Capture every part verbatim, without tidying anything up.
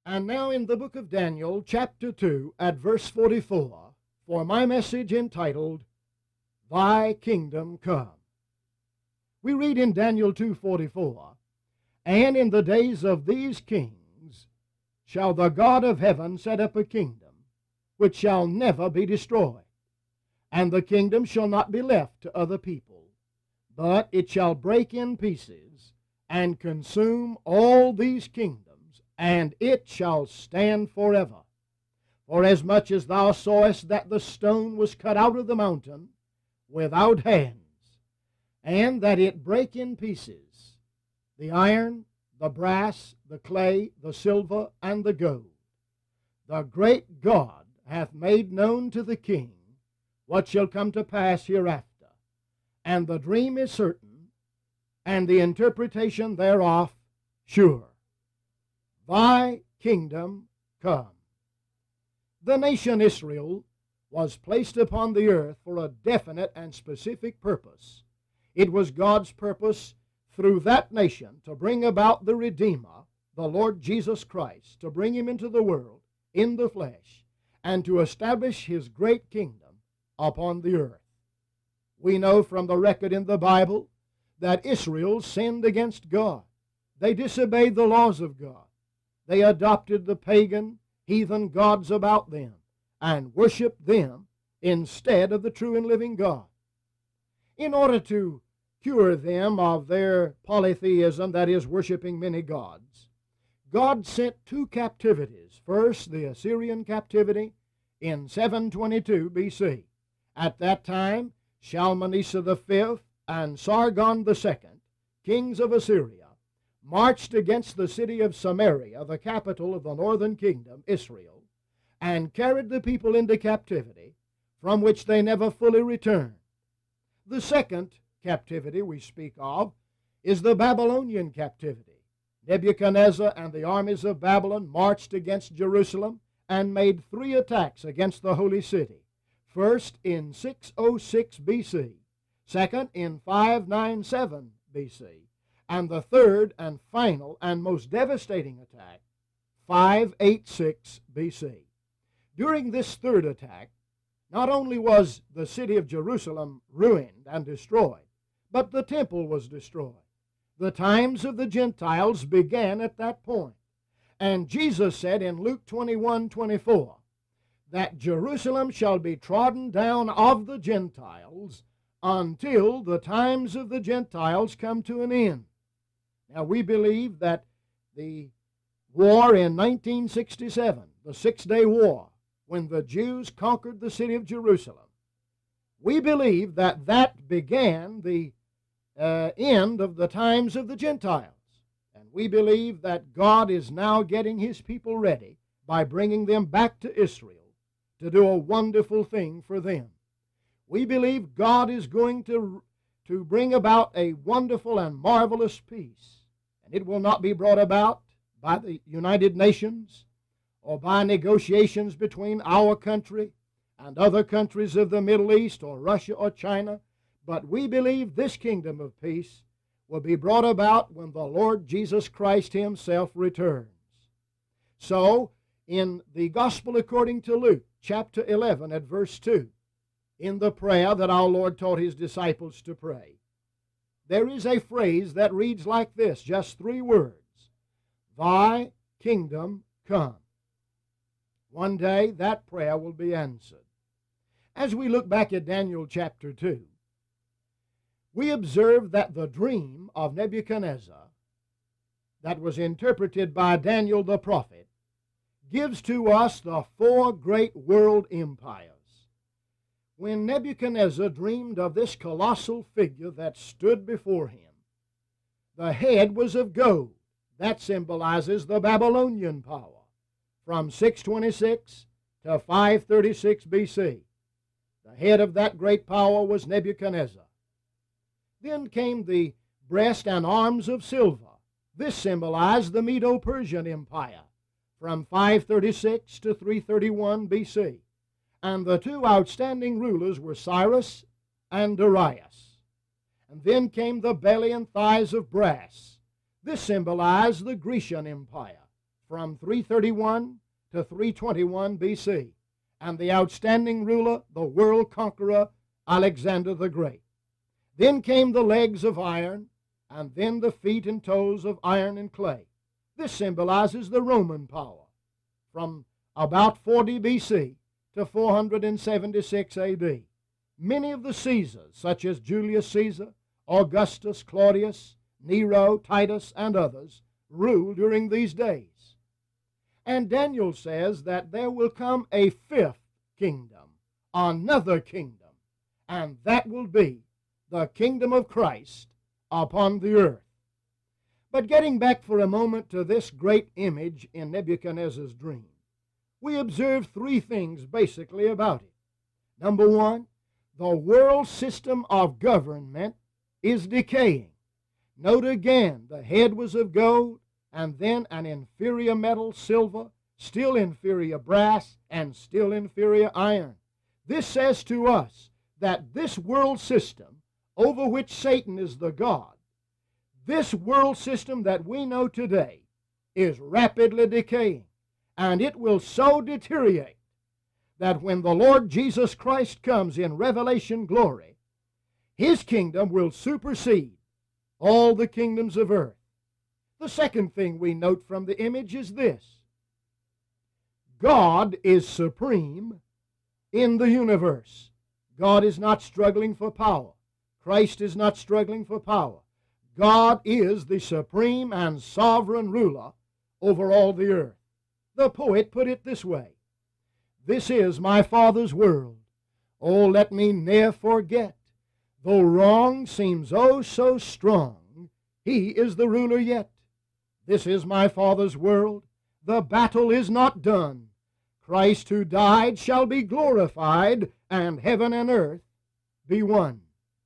And now in the book of Daniel, chapter two, at verse forty-four, for my message entitled, Thy Kingdom Come. We read in Daniel two forty-four, And in the days of these kings shall the God of heaven set up a kingdom, which shall never be destroyed. And the kingdom shall not be left to other people, but it shall break in pieces, and consume all these kingdoms, and it shall stand forever. For as much as thou sawest that the stone was cut out of the mountain without hands, and that it brake in pieces, the iron, the brass, the clay, the silver, and the gold, the great God hath made known to the king what shall come to pass hereafter. And the dream is certain, and the interpretation thereof sure. Thy kingdom come. The nation Israel was placed upon the earth for a definite and specific purpose. It was God's purpose through that nation to bring about the Redeemer, the Lord Jesus Christ, to bring him into the world in the flesh, and to establish his great kingdom upon the earth. We know from the record in the Bible that Israel sinned against God. They disobeyed the laws of God. They adopted the pagan, heathen gods about them and worshiped them instead of the true and living God. In order to cure them of their polytheism, that is, worshiping many gods, God sent two captivities. First, the Assyrian captivity in seven twenty-two B C. At that time, Shalmaneser the fifth and Sargon the second, kings of Assyria, marched against the city of Samaria, the capital of the northern kingdom, Israel, and carried the people into captivity, from which they never fully returned. The second captivity we speak of is the Babylonian captivity. Nebuchadnezzar and the armies of Babylon marched against Jerusalem and made three attacks against the holy city. First in six oh six B C, second in five ninety-seven B C, and the third and final and most devastating attack, five eighty-six B C. During this third attack, not only was the city of Jerusalem ruined and destroyed, but the temple was destroyed. The times of the Gentiles began at that point. And Jesus said in Luke twenty-one twenty-four, that Jerusalem shall be trodden down of the Gentiles until the times of the Gentiles come to an end. Now we believe that the war in nineteen sixty-seven, the Six-Day War, when the Jews conquered the city of Jerusalem, we believe that that began the uh, end of the times of the Gentiles. And we believe that God is now getting his people ready by bringing them back to Israel to do a wonderful thing for them. We believe God is going to, to bring about a wonderful and marvelous peace. And it will not be brought about by the United Nations or by negotiations between our country and other countries of the Middle East or Russia or China, but we believe this kingdom of peace will be brought about when the Lord Jesus Christ himself returns. So, in the Gospel according to Luke, chapter eleven at verse two, in the prayer that our Lord taught his disciples to pray, there is a phrase that reads like this, just three words, Thy kingdom come. One day that prayer will be answered. As we look back at Daniel chapter two, we observe that the dream of Nebuchadnezzar that was interpreted by Daniel the prophet gives to us the four great world empires. When Nebuchadnezzar dreamed of this colossal figure that stood before him, the head was of gold. That symbolizes the Babylonian power from six twenty-six to five thirty-six B C. The head of that great power was Nebuchadnezzar. Then came the breast and arms of silver. This symbolized the Medo-Persian Empire from five thirty-six to three thirty-one B C. And the two outstanding rulers were Cyrus and Darius. And then came the belly and thighs of brass. This symbolized the Grecian Empire from three thirty-one to three twenty-one B C, and the outstanding ruler, the world conqueror, Alexander the Great. Then came the legs of iron, and then the feet and toes of iron and clay. This symbolizes the Roman power from about forty B C to four hundred seventy-six A D. Many of the Caesars, such as Julius Caesar, Augustus, Claudius, Nero, Titus, and others, ruled during these days. And Daniel says that there will come a fifth kingdom, another kingdom, and that will be the kingdom of Christ upon the earth. But getting back for a moment to this great image in Nebuchadnezzar's dream, we observe three things basically about it. Number one, the world system of government is decaying. Note again, the head was of gold, and then an inferior metal, silver, still inferior brass, and still inferior iron. This says to us that this world system, over which Satan is the god, this world system that we know today is rapidly decaying, and it will so deteriorate that when the Lord Jesus Christ comes in revelation glory, His kingdom will supersede all the kingdoms of earth. The second thing we note from the image is this: God is supreme in the universe. God is not struggling for power. Christ is not struggling for power. God is the supreme and sovereign ruler over all the earth. The poet put it this way: "This is my Father's world. Oh, let me ne'er forget. Though wrong seems oh so strong, He is the ruler yet. This is my Father's world. The battle is not done. Christ who died shall be glorified, and heaven and earth be one."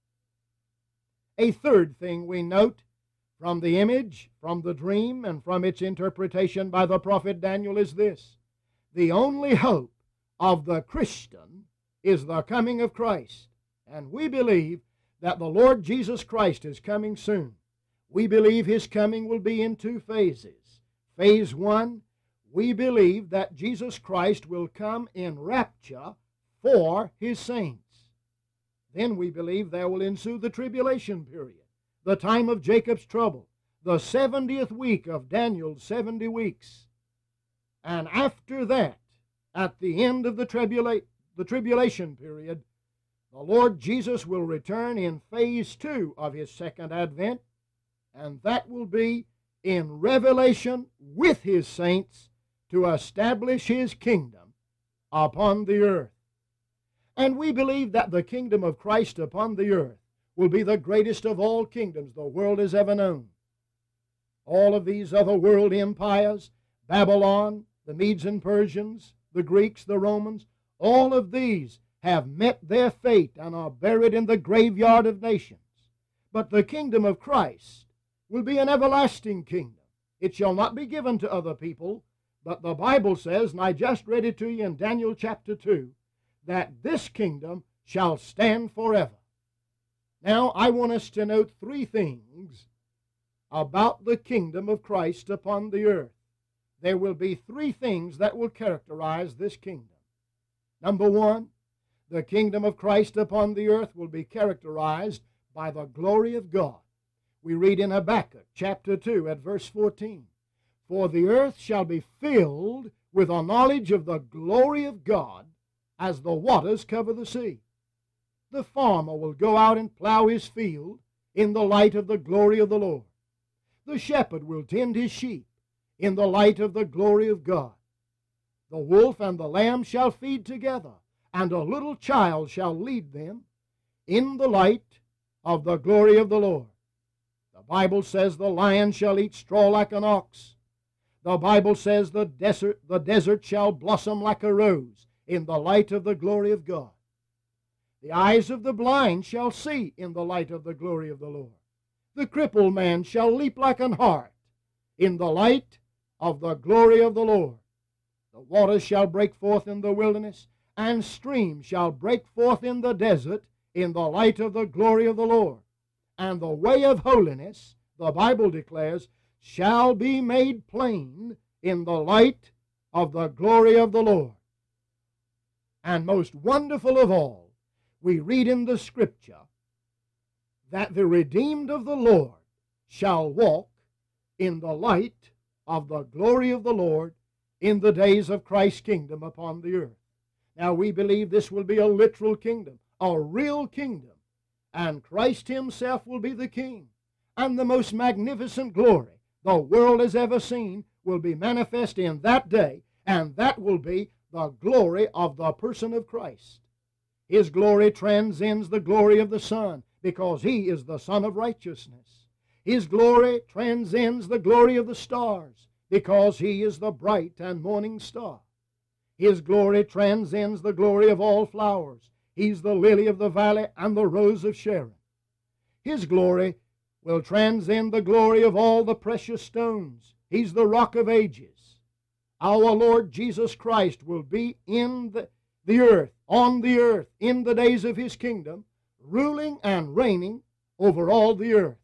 A third thing we note from the image, from the dream, and from its interpretation by the prophet Daniel is this: the only hope of the Christian is the coming of Christ. And we believe that the Lord Jesus Christ is coming soon. We believe His coming will be in two phases. Phase one, we believe that Jesus Christ will come in rapture for His saints. Then we believe there will ensue the tribulation period, the time of Jacob's trouble, the seventieth week of Daniel's seventy weeks. And after that, at the end of the, tribula the tribulation period, the Lord Jesus will return in phase two of His second advent, and that will be in revelation with His saints to establish His kingdom upon the earth. And we believe that the kingdom of Christ upon the earth will be the greatest of all kingdoms the world has ever known. All of these other world empires, Babylon, the Medes and Persians, the Greeks, the Romans, all of these have met their fate and are buried in the graveyard of nations. But the kingdom of Christ will be an everlasting kingdom. It shall not be given to other people, but the Bible says, and I just read it to you in Daniel chapter two, that this kingdom shall stand forever. Now, I want us to note three things about the kingdom of Christ upon the earth. There will be three things that will characterize this kingdom. Number one, the kingdom of Christ upon the earth will be characterized by the glory of God. We read in Habakkuk chapter two at verse fourteen, "For the earth shall be filled with a knowledge of the glory of God, as the waters cover the sea." The farmer will go out and plow his field in the light of the glory of the Lord. The shepherd will tend his sheep in the light of the glory of God. The wolf and the lamb shall feed together, and a little child shall lead them in the light of the glory of the Lord. The Bible says the lion shall eat straw like an ox. The Bible says the desert, the desert shall blossom like a rose in the light of the glory of God. The eyes of the blind shall see in the light of the glory of the Lord. The crippled man shall leap like an hart in the light of the glory of the Lord. The waters shall break forth in the wilderness, and streams shall break forth in the desert in the light of the glory of the Lord. And the way of holiness, the Bible declares, shall be made plain in the light of the glory of the Lord. And most wonderful of all, we read in the Scripture that the redeemed of the Lord shall walk in the light of the glory of the Lord in the days of Christ's kingdom upon the earth. Now we believe this will be a literal kingdom, a real kingdom, and Christ himself will be the king. And the most magnificent glory the world has ever seen will be manifest in that day, and that will be the glory of the person of Christ. His glory transcends the glory of the sun, because he is the Son of righteousness. His glory transcends the glory of the stars, because he is the bright and morning star. His glory transcends the glory of all flowers. He's the lily of the valley and the rose of Sharon. His glory will transcend the glory of all the precious stones. He's the rock of ages. Our Lord Jesus Christ will be in the, the earth, on the earth, in the days of his kingdom, ruling and reigning over all the earth.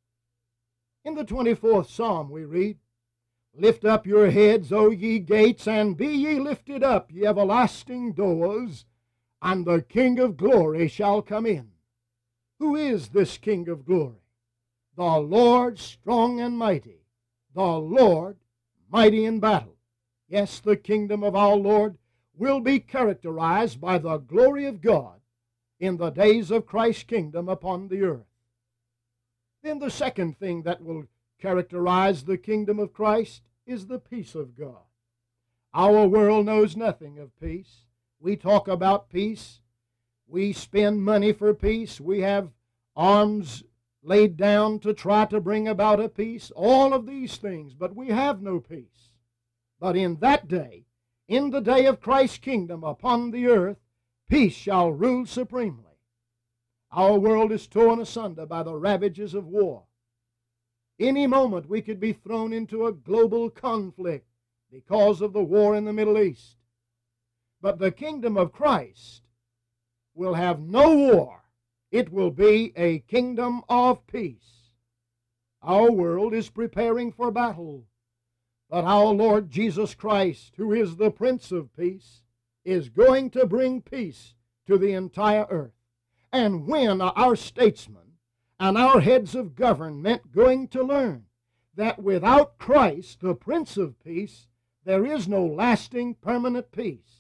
In the twenty-fourth Psalm we read, "Lift up your heads, O ye gates, and be ye lifted up, ye everlasting doors, and the King of glory shall come in." Who is this King of glory? The Lord strong and mighty, the Lord mighty in battle. Yes, the kingdom of our Lord will be characterized by the glory of God in the days of Christ's kingdom upon the earth. Then the second thing that will characterize the kingdom of Christ is the peace of God. Our world knows nothing of peace. We talk about peace. We spend money for peace. We have arms laid down to try to bring about a peace. All of these things, but we have no peace. But in that day, in the day of Christ's kingdom upon the earth, peace shall rule supremely. Our world is torn asunder by the ravages of war. Any moment we could be thrown into a global conflict because of the war in the Middle East. But the kingdom of Christ will have no war. It will be a kingdom of peace. Our world is preparing for battle, but our Lord Jesus Christ, who is the Prince of Peace, is going to bring peace to the entire earth. And when are our statesmen and our heads of government going to learn that without Christ, the Prince of Peace, there is no lasting permanent peace?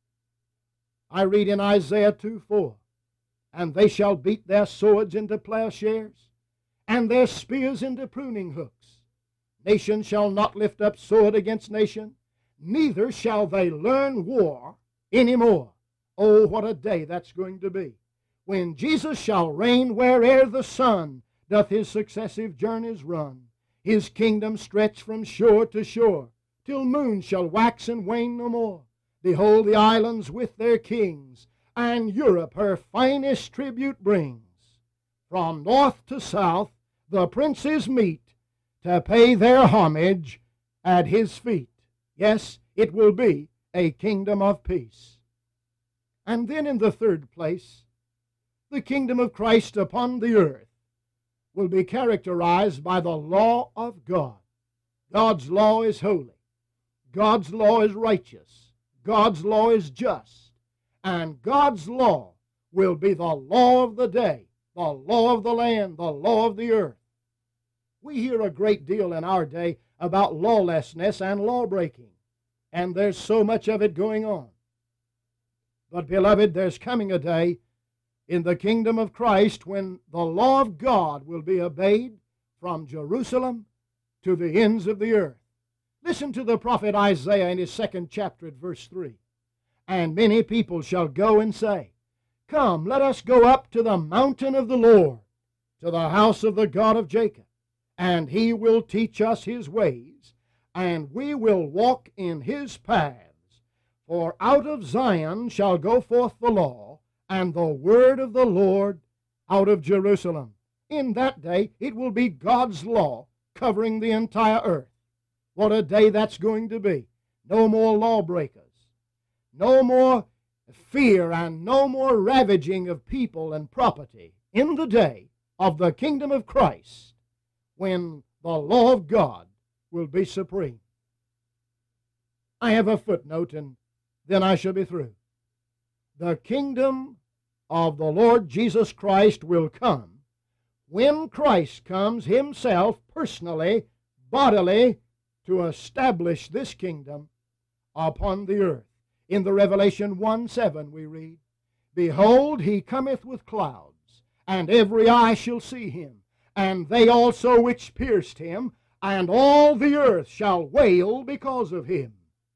I read in Isaiah two four, "And they shall beat their swords into plowshares, and their spears into pruning hooks. Nation shall not lift up sword against nation, neither shall they learn war any more." Oh, what a day that's going to be, when Jesus shall reign where'er the sun doth his successive journeys run, his kingdom stretch from shore to shore, till moon shall wax and wane no more. Behold, the islands with their kings, and Europe her finest tribute brings. From north to south the princes meet to pay their homage at his feet. Yes, it will be a kingdom of peace. And then in the third place, the kingdom of Christ upon the earth will be characterized by the law of God. God's law is holy. God's law is righteous. God's law is just. And God's law will be the law of the day, the law of the land, the law of the earth. We hear a great deal in our day about lawlessness and law-breaking, and there's so much of it going on. But, beloved, there's coming a day in the kingdom of Christ when the law of God will be obeyed from Jerusalem to the ends of the earth. Listen to the prophet Isaiah in his second chapter at verse three. "And many people shall go and say, Come, let us go up to the mountain of the Lord, to the house of the God of Jacob. And he will teach us his ways, and we will walk in his paths. For out of Zion shall go forth the law, and the word of the Lord out of Jerusalem." In that day, it will be God's law covering the entire earth. What a day that's going to be. No more lawbreakers. No more fear and no more ravaging of people and property in the day of the kingdom of Christ, when the law of God will be supreme. I have a footnote, and then I shall be through. The kingdom of the Lord Jesus Christ will come when Christ comes himself personally, bodily, to establish this kingdom upon the earth. In the Revelation one seven we read, Behold, he cometh with clouds, and every eye shall see him, and they also which pierced him, and all the earth shall wail because of him.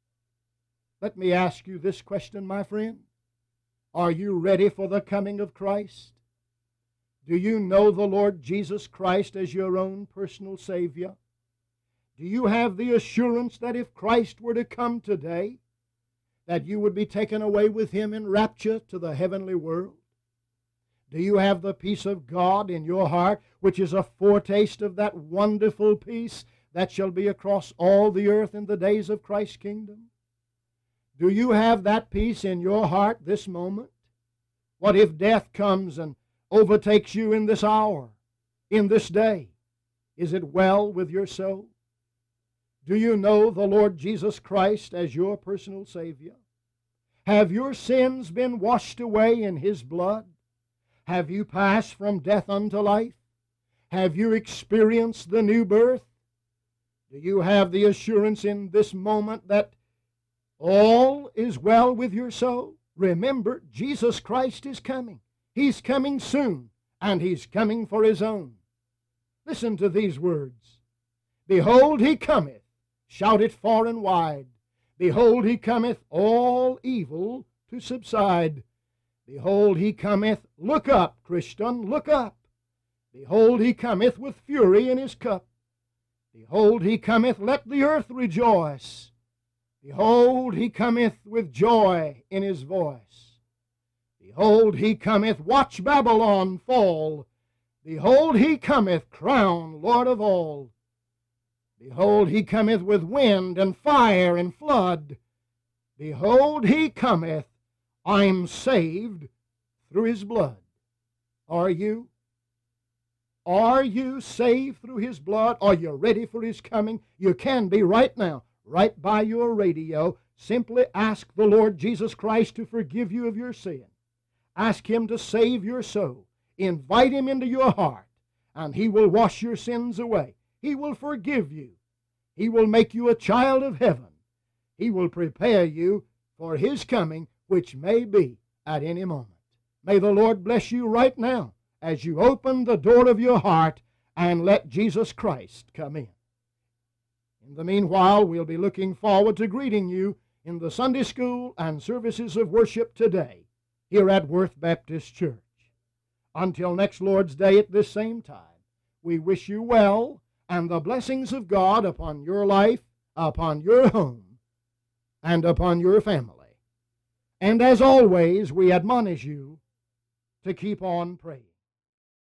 Let me ask you this question, my friend. Are you ready for the coming of Christ? Do you know the Lord Jesus Christ as your own personal Savior? Do you have the assurance that if Christ were to come today, that you would be taken away with him in rapture to the heavenly world? Do you have the peace of God in your heart, which is a foretaste of that wonderful peace that shall be across all the earth in the days of Christ's kingdom? Do you have that peace in your heart this moment? What if death comes and overtakes you in this hour, in this day? Is it well with your soul? Do you know the Lord Jesus Christ as your personal Savior? Have your sins been washed away in his blood? Have you passed from death unto life? Have you experienced the new birth? Do you have the assurance in this moment that all is well with your soul? Remember, Jesus Christ is coming. He's coming soon, and he's coming for his own. Listen to these words. Behold, he cometh. Shout it far and wide. Behold, he cometh, all evil to subside. Behold, he cometh. Look up, Christian, look up. Behold, he cometh with fury in his cup. Behold, he cometh. Let the earth rejoice. Behold, he cometh with joy in his voice. Behold, he cometh. Watch Babylon fall. Behold, he cometh, crowned Lord of all. Behold, he cometh with wind and fire and flood. Behold, he cometh. I'm saved through his blood. Are you? Are you saved through his blood? Are you ready for his coming? You can be right now, right by your radio. Simply ask the Lord Jesus Christ to forgive you of your sin. Ask him to save your soul. Invite him into your heart, and he will wash your sins away. He will forgive you. He will make you a child of heaven. He will prepare you for his coming, which may be at any moment. May the Lord bless you right now as you open the door of your heart and let Jesus Christ come in. In the meanwhile, we'll be looking forward to greeting you in the Sunday school and services of worship today here at Worth Baptist Church. Until next Lord's Day at this same time, we wish you well and the blessings of God upon your life, upon your home, and upon your family. And as always, we admonish you to keep on praying.